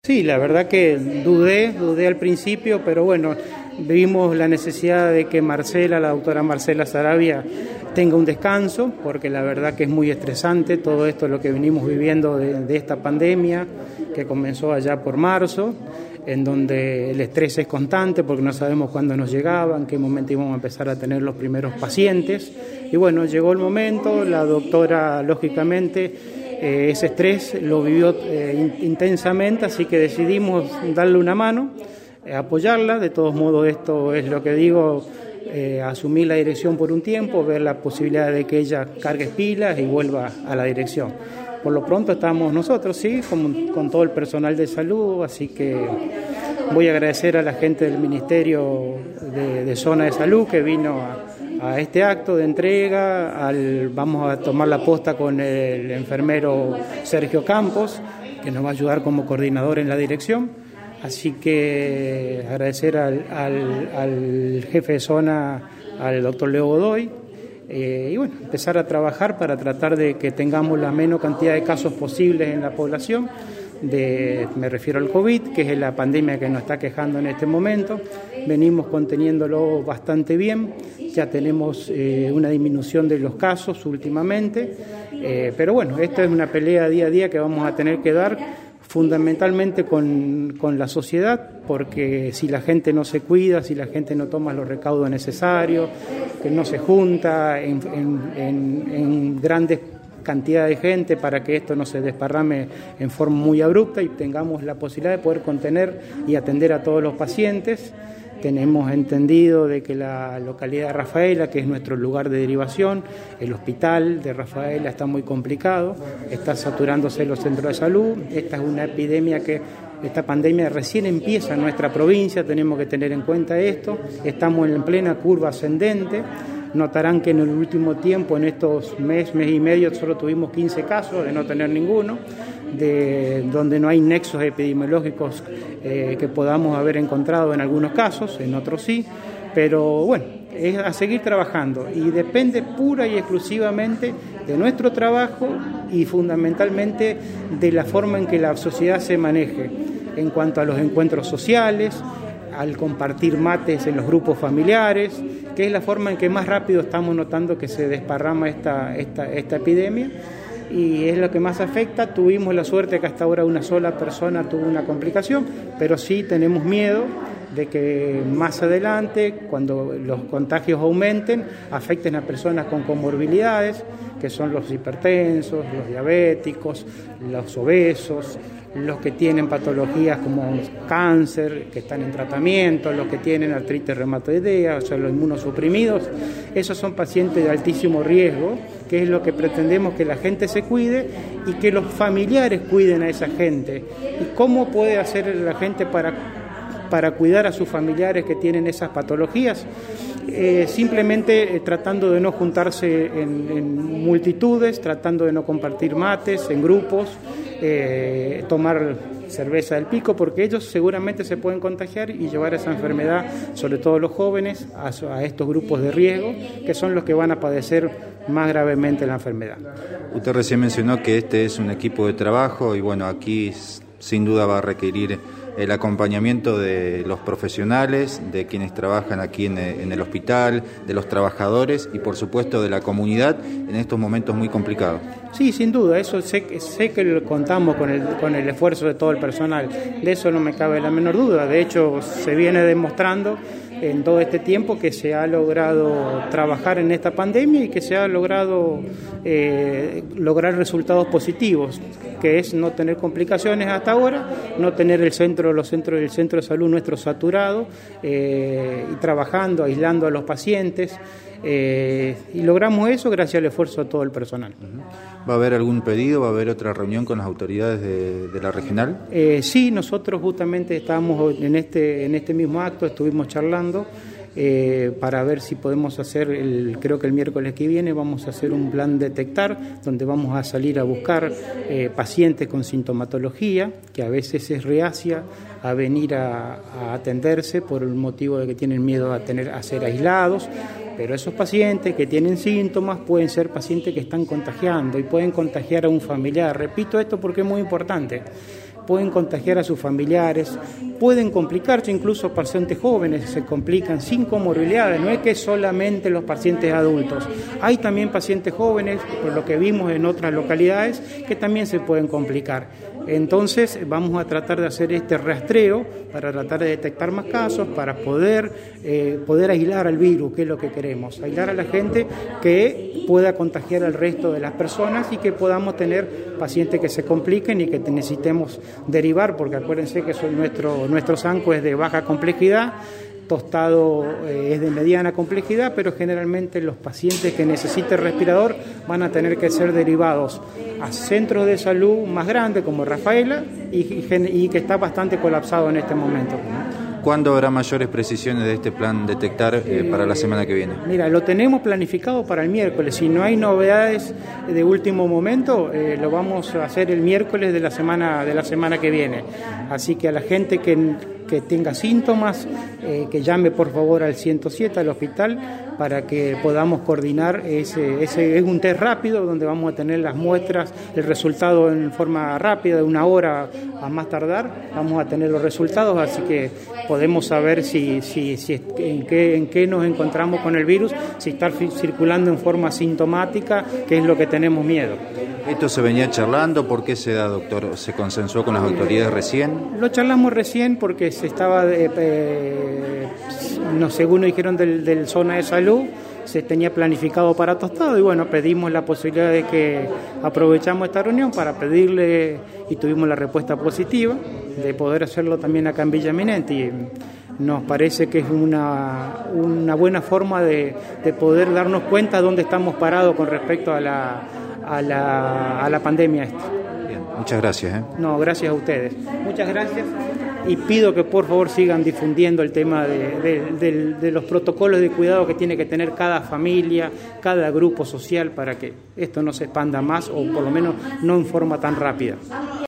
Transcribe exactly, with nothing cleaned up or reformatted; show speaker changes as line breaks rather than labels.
Sí, la verdad que dudé, dudé al principio, pero bueno, vimos la necesidad de que Marcela, la doctora Marcela Saravia, tenga un descanso, porque la verdad que es muy estresante todo esto, lo que venimos viviendo de, de esta pandemia, que comenzó allá por marzo, en donde el estrés es constante, porque no sabemos cuándo nos llegaba, en qué momento íbamos a empezar a tener los primeros pacientes. Y bueno, llegó el momento, la doctora, lógicamente, Eh, ese estrés lo vivió eh, in, intensamente, así que decidimos darle una mano, eh, apoyarla. De todos modos, esto es lo que digo, eh, asumir la dirección por un tiempo, ver la posibilidad de que ella cargue pilas y vuelva a la dirección. Por lo pronto estamos nosotros, sí, con, con todo el personal de salud, así que voy a agradecer a la gente del Ministerio de, de Zona de Salud que vino a a este acto de entrega. Al, vamos a tomar la posta con el enfermero Sergio Campos, que nos va a ayudar como coordinador en la dirección. Así que agradecer al, al, al jefe de zona, al doctor Leo Godoy, eh, y bueno, empezar a trabajar para tratar de que tengamos la menor cantidad de casos posibles en la población. De, me refiero al COVID, que es la pandemia que nos está quejando en este momento. Venimos conteniéndolo bastante bien, ya tenemos eh, una disminución de los casos últimamente, eh, pero bueno, esto es una pelea día a día que vamos a tener que dar fundamentalmente con, con la sociedad, porque si la gente no se cuida, si la gente no toma los recaudos necesarios, que no se junta en, en, en, en grandes cantidad de gente para que esto no se desparrame en forma muy abrupta y tengamos la posibilidad de poder contener y atender a todos los pacientes. Tenemos entendido de que la localidad de Rafaela, que es nuestro lugar de derivación, el hospital de Rafaela está muy complicado, está saturándose los centros de salud. Esta es una epidemia que, esta pandemia recién empieza en nuestra provincia, tenemos que tener en cuenta esto. Estamos en plena curva ascendente. Notarán que en el último tiempo, en estos mes, mes y medio, solo tuvimos quince casos, de no tener ninguno, de donde no hay nexos epidemiológicos eh, que podamos haber encontrado en algunos casos, en otros sí, pero bueno, es a seguir trabajando y depende pura y exclusivamente de nuestro trabajo y fundamentalmente de la forma en que la sociedad se maneje en cuanto a los encuentros sociales, al compartir mates en los grupos familiares, que es la forma en que más rápido estamos notando que se desparrama esta, esta, esta epidemia, y es lo que más afecta. Tuvimos la suerte que hasta ahora una sola persona tuvo una complicación, pero sí tenemos miedo de que más adelante, cuando los contagios aumenten, afecten a personas con comorbilidades, que son los hipertensos, los diabéticos, los obesos, los que tienen patologías como cáncer, que están en tratamiento, los que tienen artritis reumatoidea, o sea, los inmunosuprimidos. Esos son pacientes de altísimo riesgo, que es lo que pretendemos, que la gente se cuide y que los familiares cuiden a esa gente. ¿Y cómo puede hacer la gente para, para cuidar a sus familiares que tienen esas patologías? Eh, simplemente eh, tratando de no juntarse en, en multitudes, tratando de no compartir mates en grupos, eh, tomar cerveza del pico, porque ellos seguramente se pueden contagiar y llevar esa enfermedad, sobre todo los jóvenes, a, a estos grupos de riesgo, que son los que van a padecer más gravemente la enfermedad.
Usted recién mencionó que este es un equipo de trabajo y bueno, aquí sin duda va a requerir el acompañamiento de los profesionales, de quienes trabajan aquí en el, en el hospital, de los trabajadores y por supuesto de la comunidad en estos momentos muy complicados.
Sí, sin duda, eso sé, sé que contamos con el, con el esfuerzo de todo el personal, de eso no me cabe la menor duda. De hecho, se viene demostrando en todo este tiempo que se ha logrado trabajar en esta pandemia y que se ha logrado eh, lograr resultados positivos, que es no tener complicaciones hasta ahora, no tener el centro, los centros, el centro de salud nuestro saturado, eh, y trabajando, aislando a los pacientes, eh, y logramos eso gracias al esfuerzo de todo el personal.
¿Va a haber algún pedido? ¿Va a haber otra reunión con las autoridades de, de la regional?
Eh, sí, nosotros justamente estábamos en este, en este mismo acto, estuvimos charlando eh, para ver si podemos hacer, el, creo que el miércoles que viene vamos a hacer un plan detectar, donde vamos a salir a buscar eh, pacientes con sintomatología, que a veces es reacia a venir a, a atenderse por el motivo de que tienen miedo a, tener, a ser aislados. Pero esos pacientes que tienen síntomas pueden ser pacientes que están contagiando y pueden contagiar a un familiar. Repito esto porque es muy importante. pueden contagiar a sus familiares, pueden complicarse, incluso pacientes jóvenes se complican sin comorbilidades, no es que solamente los pacientes adultos, hay también pacientes jóvenes, por lo que vimos en otras localidades, que también se pueden complicar. Entonces vamos a tratar de hacer este rastreo para tratar de detectar más casos, para poder, eh, poder aislar al virus, que es lo que queremos, aislar a la gente que pueda contagiar al resto de las personas y que podamos tener pacientes que se compliquen y que necesitemos derivar, porque acuérdense que son nuestro, nuestro SANCO es de baja complejidad, Tostado eh, es de mediana complejidad, pero generalmente los pacientes que necesiten respirador van a tener que ser derivados a centros de salud más grandes como Rafaela y, y, y que está bastante colapsado en este momento.
¿Cuándo habrá mayores precisiones de este plan detectar eh, para la semana que viene?
Mira, lo tenemos planificado para el miércoles. Si no hay novedades de último momento, eh, lo vamos a hacer el miércoles de la semana de la semana que viene. Así que a la gente que que tenga síntomas, eh, que llame por favor al ciento siete, al hospital, para que podamos coordinar ese, ese es un test rápido donde vamos a tener las muestras, el resultado en forma rápida, de una hora a más tardar, vamos a tener los resultados, así que podemos saber si, si, si en, qué, en qué nos encontramos con el virus, si está circulando en forma sintomática, que es lo que tenemos miedo.
¿Esto se venía charlando? ¿Por qué se da, doctor? ¿Se consensuó con las autoridades recién?
Lo charlamos recién porque se estaba, eh, eh, no, según nos dijeron del, del zona de salud, se tenía planificado para Tostado y bueno, pedimos la posibilidad de que aprovechamos esta reunión para pedirle, y tuvimos la respuesta positiva, de poder hacerlo también acá en Villa Eminente, y nos parece que es una, una buena forma de, de poder darnos cuenta de dónde estamos parados con respecto a la, a la, a la pandemia esta.
Bien, muchas gracias. ¿eh?
No, gracias a ustedes. Muchas gracias. Y pido que por favor sigan difundiendo el tema de, de, de, de los protocolos de cuidado que tiene que tener cada familia, cada grupo social, para que esto no se expanda más o por lo menos no en forma tan rápida.